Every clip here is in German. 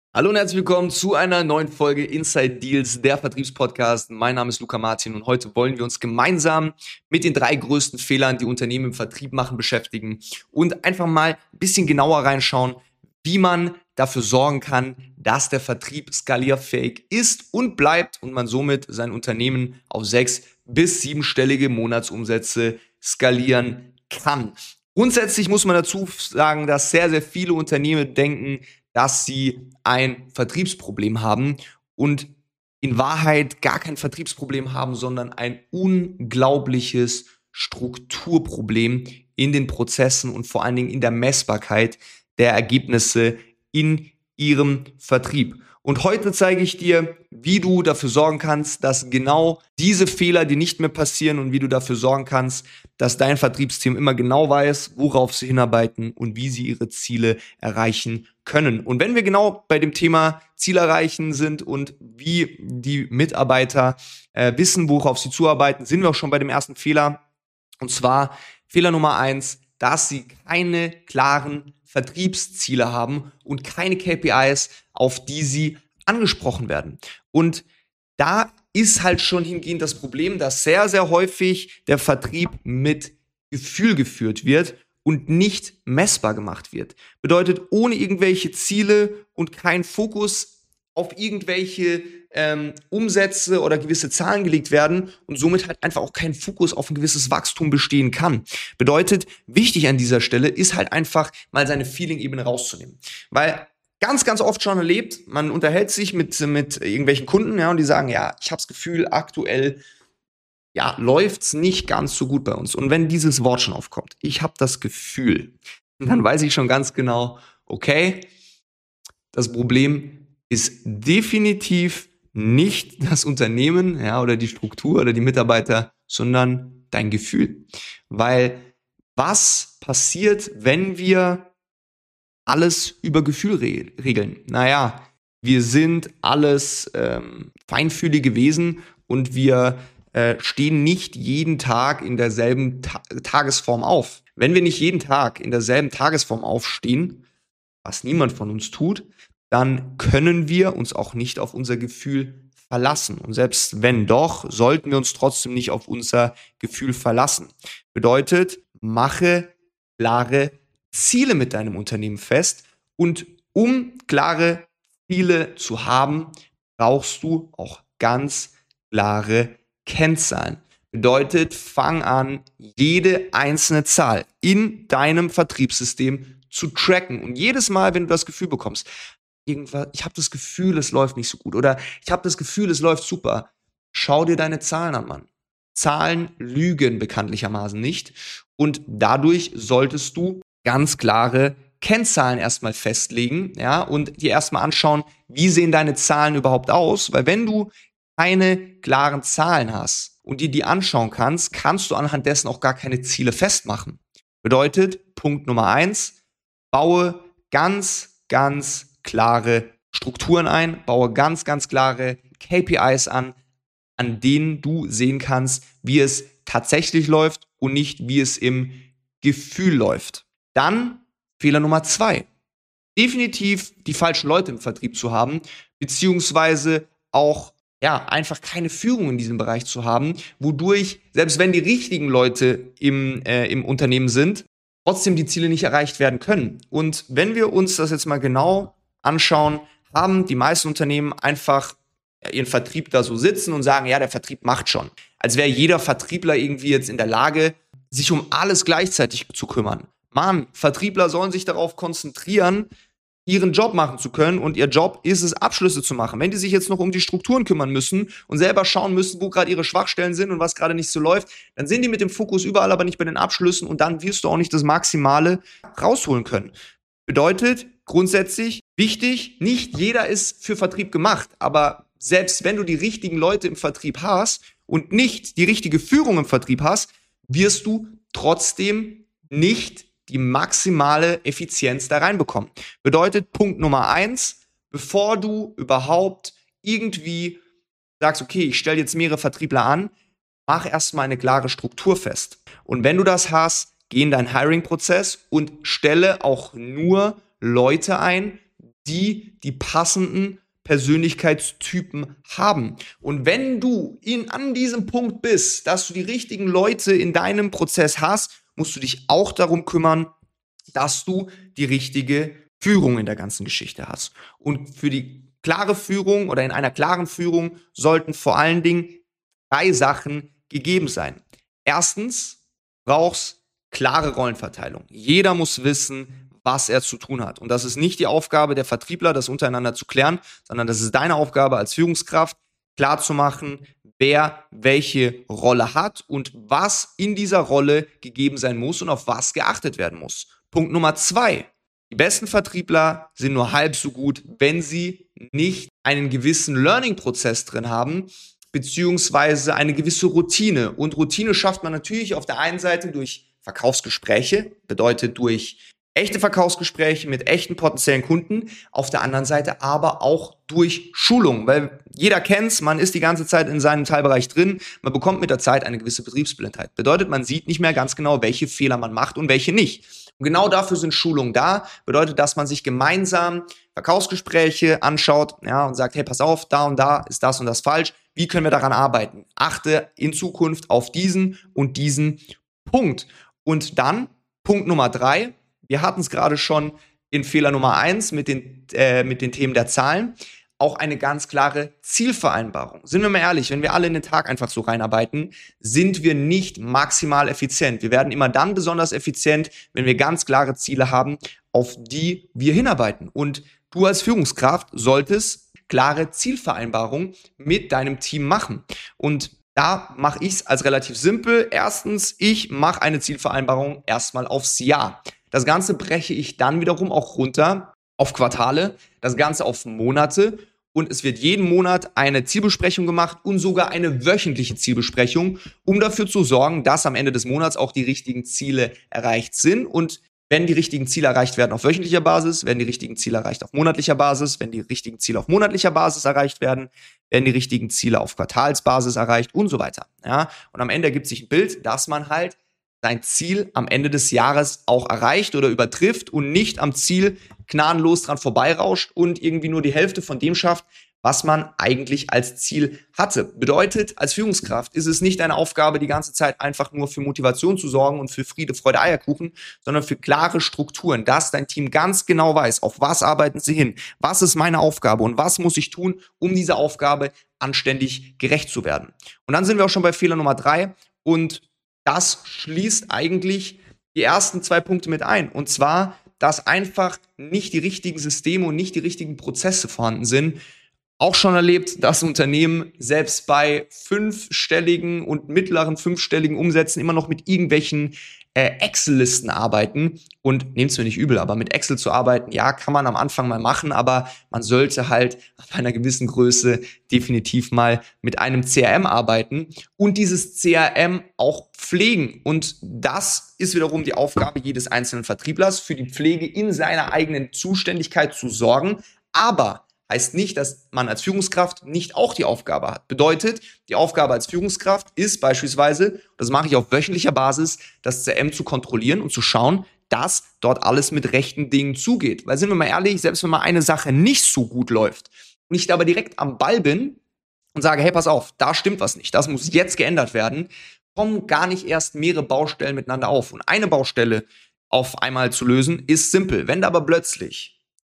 Hallo und herzlich willkommen zu einer neuen Folge Inside Deals, der Vertriebspodcast. Mein Name ist Luca Martin und heute wollen wir uns gemeinsam mit den 3 größten Fehlern, die Unternehmen im Vertrieb machen, beschäftigen und einfach mal ein bisschen genauer reinschauen, wie man dafür sorgen kann, dass der Vertrieb skalierfähig ist und bleibt und man somit sein Unternehmen auf 6- bis 7-stellige Monatsumsätze skalieren kann. Grundsätzlich muss man dazu sagen, dass sehr, sehr viele Unternehmen denken, dass sie ein Vertriebsproblem haben und in Wahrheit gar kein Vertriebsproblem haben, sondern ein unglaubliches Strukturproblem in den Prozessen und vor allen Dingen in der Messbarkeit der Ergebnisse in ihrem Vertrieb. Und heute zeige ich dir, wie du dafür sorgen kannst, dass genau diese Fehler dir nicht mehr passieren und wie du dafür sorgen kannst, dass dein Vertriebsteam immer genau weiß, worauf sie hinarbeiten und wie sie ihre Ziele erreichen können. Und wenn wir genau bei dem Thema Ziel erreichen sind und wie die Mitarbeiter wissen, worauf sie zuarbeiten, sind wir auch schon bei dem ersten Fehler. Und zwar Fehler Nummer 1, dass sie keine klaren Vertriebsziele haben und keine KPIs, auf die sie angesprochen werden. Und da ist halt schon hingehend das Problem, dass sehr, sehr häufig der Vertrieb mit Gefühl geführt wird und nicht messbar gemacht wird. Bedeutet, ohne irgendwelche Ziele und kein Fokus auf irgendwelche Umsätze oder gewisse Zahlen gelegt werden und somit halt einfach auch kein Fokus auf ein gewisses Wachstum bestehen kann. Bedeutet, wichtig an dieser Stelle ist halt einfach mal seine Feeling-Ebene rauszunehmen. Weil ganz, ganz oft schon erlebt, man unterhält sich mit irgendwelchen Kunden, ja, und die sagen, ja, ich habe das Gefühl, aktuell läuft's nicht ganz so gut bei uns. Und wenn dieses Wort schon aufkommt, ich habe das Gefühl, dann weiß ich schon ganz genau, okay, das Problem ist definitiv nicht das Unternehmen, ja, oder die Struktur oder die Mitarbeiter, sondern dein Gefühl. Weil was passiert, wenn wir alles über Gefühl regeln? Naja, wir sind alles feinfühlige Wesen und wir stehen nicht jeden Tag in derselben Tagesform auf. Wenn wir nicht jeden Tag in derselben Tagesform aufstehen, was niemand von uns tut, dann können wir uns auch nicht auf unser Gefühl verlassen. Und selbst wenn doch, sollten wir uns trotzdem nicht auf unser Gefühl verlassen. Bedeutet, mache klare Ziele mit deinem Unternehmen fest und um klare Ziele zu haben, brauchst du auch ganz klare Kennzahlen. Bedeutet, fang an, jede einzelne Zahl in deinem Vertriebssystem zu tracken. Und jedes Mal, wenn du das Gefühl bekommst, ich habe das Gefühl, es läuft nicht so gut oder ich habe das Gefühl, es läuft super, schau dir deine Zahlen an, Mann. Zahlen lügen bekanntlichermaßen nicht und dadurch solltest du ganz klare Kennzahlen erstmal festlegen, ja, und dir erstmal anschauen, wie sehen deine Zahlen überhaupt aus, weil wenn du keine klaren Zahlen hast und dir die anschauen kannst, kannst du anhand dessen auch gar keine Ziele festmachen. Bedeutet, Punkt Nummer 1, baue ganz, ganz klare Strukturen ein, baue ganz, ganz klare KPIs an denen du sehen kannst, wie es tatsächlich läuft und nicht, wie es im Gefühl läuft. Dann Fehler Nummer 2. Definitiv die falschen Leute im Vertrieb zu haben, beziehungsweise auch einfach keine Führung in diesem Bereich zu haben, wodurch, selbst wenn die richtigen Leute im Unternehmen sind, trotzdem die Ziele nicht erreicht werden können. Und wenn wir uns das jetzt mal genau anschauen, haben die meisten Unternehmen einfach ihren Vertrieb da so sitzen und sagen, ja, der Vertrieb macht schon. Als wäre jeder Vertriebler irgendwie jetzt in der Lage, sich um alles gleichzeitig zu kümmern. Mann, Vertriebler sollen sich darauf konzentrieren, ihren Job machen zu können und ihr Job ist es, Abschlüsse zu machen. Wenn die sich jetzt noch um die Strukturen kümmern müssen und selber schauen müssen, wo gerade ihre Schwachstellen sind und was gerade nicht so läuft, dann sind die mit dem Fokus überall, aber nicht bei den Abschlüssen und dann wirst du auch nicht das Maximale rausholen können. Bedeutet, grundsätzlich wichtig, nicht jeder ist für Vertrieb gemacht, aber selbst wenn du die richtigen Leute im Vertrieb hast und nicht die richtige Führung im Vertrieb hast, wirst du trotzdem nicht die maximale Effizienz da reinbekommen. Bedeutet, Punkt Nummer 1, bevor du überhaupt irgendwie sagst, okay, ich stelle jetzt mehrere Vertriebler an, mach erstmal eine klare Struktur fest. Und wenn du das hast, geh in deinen Hiring-Prozess und stelle auch nur Leute ein, die passenden Persönlichkeitstypen haben. Und wenn du an diesem Punkt bist, dass du die richtigen Leute in deinem Prozess hast, musst du dich auch darum kümmern, dass du die richtige Führung in der ganzen Geschichte hast. Und für die klare Führung oder in einer klaren Führung sollten vor allen Dingen 3 Sachen gegeben sein. Erstens, brauchst klare Rollenverteilung. Jeder muss wissen, was er zu tun hat. Und das ist nicht die Aufgabe der Vertriebler, das untereinander zu klären, sondern das ist deine Aufgabe als Führungskraft, klarzumachen, wer welche Rolle hat und was in dieser Rolle gegeben sein muss und auf was geachtet werden muss. Punkt Nummer 2. Die besten Vertriebler sind nur halb so gut, wenn sie nicht einen gewissen Learning-Prozess drin haben, beziehungsweise eine gewisse Routine. Und Routine schafft man natürlich auf der einen Seite durch Verkaufsgespräche, bedeutet durch echte Verkaufsgespräche mit echten potenziellen Kunden, auf der anderen Seite aber auch durch Schulung, weil jeder kennt's, man ist die ganze Zeit in seinem Teilbereich drin, man bekommt mit der Zeit eine gewisse Betriebsblindheit. Bedeutet, man sieht nicht mehr ganz genau, welche Fehler man macht und welche nicht. Und genau dafür sind Schulungen da, bedeutet, dass man sich gemeinsam Verkaufsgespräche anschaut, ja, und sagt, hey, pass auf, da und da ist das und das falsch, wie können wir daran arbeiten? Achte in Zukunft auf diesen und diesen Punkt. Und dann, Punkt Nummer 3, wir hatten es gerade schon in Fehler Nummer 1 mit den Themen der Zahlen, auch eine ganz klare Zielvereinbarung. Sind wir mal ehrlich, wenn wir alle in den Tag einfach so reinarbeiten, sind wir nicht maximal effizient. Wir werden immer dann besonders effizient, wenn wir ganz klare Ziele haben, auf die wir hinarbeiten. Und du als Führungskraft solltest klare Zielvereinbarungen mit deinem Team machen. Und da mache ich es als relativ simpel. Erstens, ich mache eine Zielvereinbarung erstmal aufs Jahr. Das Ganze breche ich dann wiederum auch runter auf Quartale, das Ganze auf Monate und es wird jeden Monat eine Zielbesprechung gemacht und sogar eine wöchentliche Zielbesprechung, um dafür zu sorgen, dass am Ende des Monats auch die richtigen Ziele erreicht sind. Und wenn die richtigen Ziele erreicht werden auf wöchentlicher Basis, werden die richtigen Ziele erreicht auf monatlicher Basis, wenn die richtigen Ziele auf monatlicher Basis erreicht werden die richtigen Ziele auf Quartalsbasis erreicht und so weiter. Ja? Und am Ende ergibt sich ein Bild, dass man halt sein Ziel am Ende des Jahres auch erreicht oder übertrifft und nicht am Ziel gnadenlos dran vorbeirauscht und irgendwie nur die Hälfte von dem schafft, was man eigentlich als Ziel hatte. Bedeutet, als Führungskraft ist es nicht deine Aufgabe, die ganze Zeit einfach nur für Motivation zu sorgen und für Friede, Freude, Eierkuchen, sondern für klare Strukturen, dass dein Team ganz genau weiß, auf was arbeiten sie hin, was ist meine Aufgabe und was muss ich tun, um dieser Aufgabe anständig gerecht zu werden. Und dann sind wir auch schon bei Fehler Nummer 3 und das schließt eigentlich die ersten 2 Punkte mit ein. Und zwar, dass einfach nicht die richtigen Systeme und nicht die richtigen Prozesse vorhanden sind. Auch schon erlebt, dass Unternehmen selbst bei 5-stelligen und mittleren 5-stelligen Umsätzen immer noch mit irgendwelchen Excel-Listen arbeiten. Und nehmt es mir nicht übel, aber mit Excel zu arbeiten, ja, kann man am Anfang mal machen, aber man sollte halt auf einer gewissen Größe definitiv mal mit einem CRM arbeiten und dieses CRM auch pflegen. Und das ist wiederum die Aufgabe jedes einzelnen Vertrieblers, für die Pflege in seiner eigenen Zuständigkeit zu sorgen. Aber heißt nicht, dass man als Führungskraft nicht auch die Aufgabe hat. Bedeutet, die Aufgabe als Führungskraft ist beispielsweise, das mache ich auf wöchentlicher Basis, das CRM zu kontrollieren und zu schauen, dass dort alles mit rechten Dingen zugeht. Weil sind wir mal ehrlich, selbst wenn mal eine Sache nicht so gut läuft und ich da aber direkt am Ball bin und sage, hey, pass auf, da stimmt was nicht, das muss jetzt geändert werden, kommen gar nicht erst mehrere Baustellen miteinander auf. Und eine Baustelle auf einmal zu lösen, ist simpel. Wenn da aber plötzlich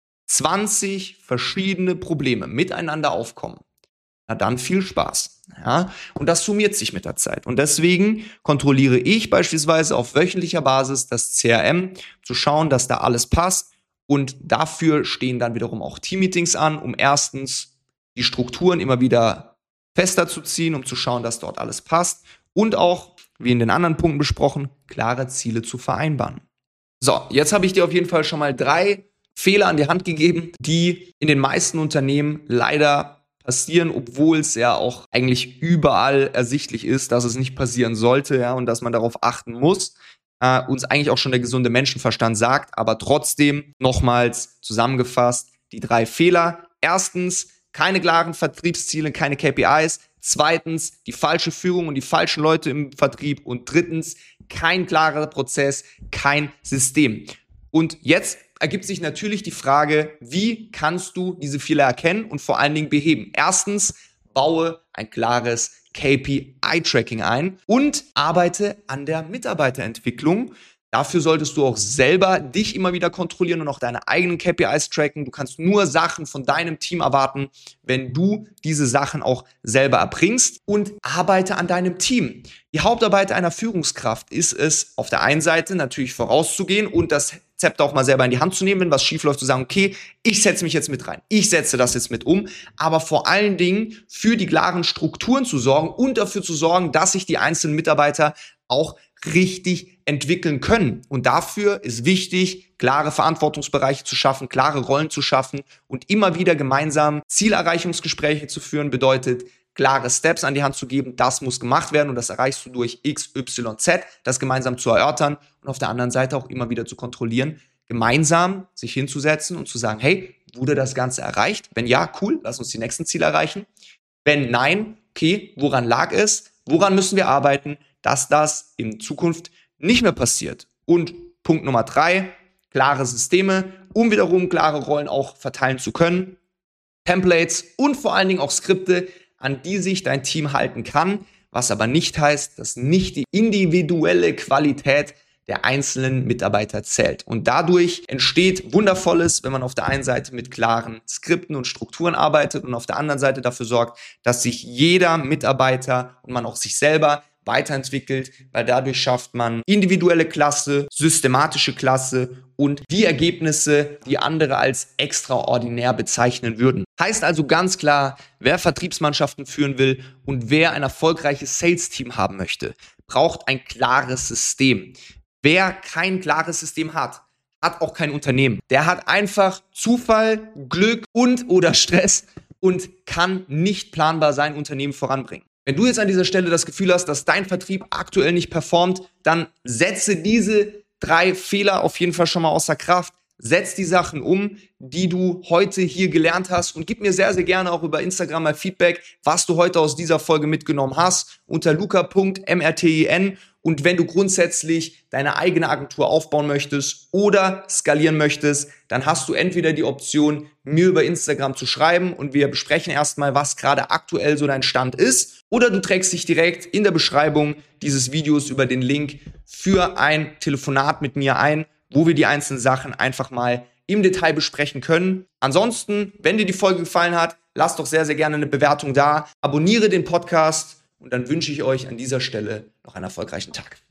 20 verschiedene Probleme miteinander aufkommen, na dann viel Spaß. Ja? Und das summiert sich mit der Zeit. Und deswegen kontrolliere ich beispielsweise auf wöchentlicher Basis das CRM, zu schauen, dass da alles passt. Und dafür stehen dann wiederum auch Teammeetings an, um erstens die Strukturen immer wieder fester zu ziehen, um zu schauen, dass dort alles passt. Und auch, wie in den anderen Punkten besprochen, klare Ziele zu vereinbaren. So, jetzt habe ich dir auf jeden Fall schon mal 3 Fehler an die Hand gegeben, die in den meisten Unternehmen leider passieren, obwohl es ja auch eigentlich überall ersichtlich ist, dass es nicht passieren sollte, ja, und dass man darauf achten muss. Uns eigentlich auch schon der gesunde Menschenverstand sagt, aber trotzdem nochmals zusammengefasst die 3 Fehler. Erstens, keine klaren Vertriebsziele, keine KPIs. Zweitens, die falsche Führung und die falschen Leute im Vertrieb. Und drittens, kein klarer Prozess, kein System. Und jetzt ergibt sich natürlich die Frage, wie kannst du diese Fehler erkennen und vor allen Dingen beheben? Erstens, baue ein klares KPI-Tracking ein und arbeite an der Mitarbeiterentwicklung. Dafür solltest du auch selber dich immer wieder kontrollieren und auch deine eigenen KPIs tracken. Du kannst nur Sachen von deinem Team erwarten, wenn du diese Sachen auch selber erbringst, und arbeite an deinem Team. Die Hauptarbeit einer Führungskraft ist es, auf der einen Seite natürlich vorauszugehen und das Zepter auch mal selber in die Hand zu nehmen, wenn was schief läuft, zu sagen, okay, ich setze mich jetzt mit rein, ich setze das jetzt mit um, aber vor allen Dingen für die klaren Strukturen zu sorgen und dafür zu sorgen, dass sich die einzelnen Mitarbeiter auch richtig entwickeln können. Und dafür ist wichtig, klare Verantwortungsbereiche zu schaffen, klare Rollen zu schaffen und immer wieder gemeinsam Zielerreichungsgespräche zu führen, bedeutet, klare Steps an die Hand zu geben, das muss gemacht werden und das erreichst du durch X, Y, Z, das gemeinsam zu erörtern und auf der anderen Seite auch immer wieder zu kontrollieren, gemeinsam sich hinzusetzen und zu sagen, hey, wurde das Ganze erreicht? Wenn ja, cool, lass uns die nächsten Ziele erreichen. Wenn nein, okay, woran lag es? Woran müssen wir arbeiten, dass das in Zukunft nicht mehr passiert? Und Punkt Nummer 3, klare Systeme, um wiederum klare Rollen auch verteilen zu können, Templates und vor allen Dingen auch Skripte, an die sich dein Team halten kann, was aber nicht heißt, dass nicht die individuelle Qualität der einzelnen Mitarbeiter zählt. Und dadurch entsteht Wundervolles, wenn man auf der einen Seite mit klaren Skripten und Strukturen arbeitet und auf der anderen Seite dafür sorgt, dass sich jeder Mitarbeiter und man auch sich selber weiterentwickelt, weil dadurch schafft man individuelle Klasse, systematische Klasse und die Ergebnisse, die andere als extraordinär bezeichnen würden. Heißt also ganz klar, wer Vertriebsmannschaften führen will und wer ein erfolgreiches Sales-Team haben möchte, braucht ein klares System. Wer kein klares System hat, hat auch kein Unternehmen. Der hat einfach Zufall, Glück und oder Stress und kann nicht planbar sein Unternehmen voranbringen. Wenn du jetzt an dieser Stelle das Gefühl hast, dass dein Vertrieb aktuell nicht performt, dann setze diese 3 Fehler auf jeden Fall schon mal außer Kraft. Setz die Sachen um, die du heute hier gelernt hast, und gib mir sehr, sehr gerne auch über Instagram mal Feedback, was du heute aus dieser Folge mitgenommen hast, unter luca.mrtin. Und wenn du grundsätzlich deine eigene Agentur aufbauen möchtest oder skalieren möchtest, dann hast du entweder die Option, mir über Instagram zu schreiben und wir besprechen erstmal, was gerade aktuell so dein Stand ist, oder du trägst dich direkt in der Beschreibung dieses Videos über den Link für ein Telefonat mit mir ein, wo wir die einzelnen Sachen einfach mal im Detail besprechen können. Ansonsten, wenn dir die Folge gefallen hat, lass doch sehr, sehr gerne eine Bewertung da, abonniere den Podcast und dann wünsche ich euch an dieser Stelle noch einen erfolgreichen Tag.